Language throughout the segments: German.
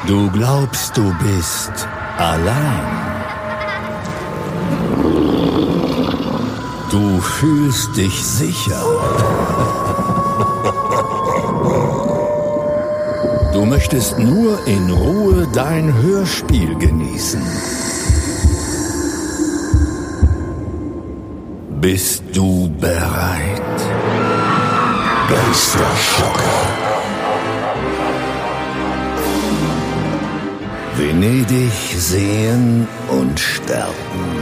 Du glaubst, du bist allein. Du fühlst dich sicher. Du möchtest nur in Ruhe dein Hörspiel genießen. Bist du bereit? Geisterschocker. Venedig sehen und sterben.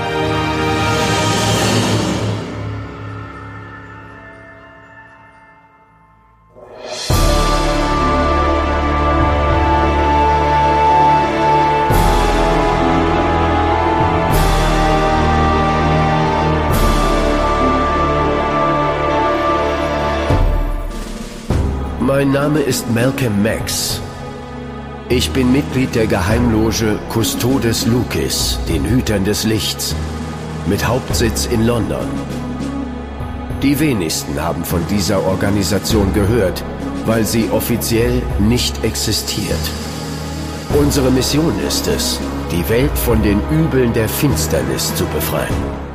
Mein Name ist Malcolm Max. Ich bin Mitglied der Geheimloge Custodes Lucis, den Hütern des Lichts, mit Hauptsitz in London. Die wenigsten haben von dieser Organisation gehört, weil sie offiziell nicht existiert. Unsere Mission ist es, die Welt von den Übeln der Finsternis zu befreien.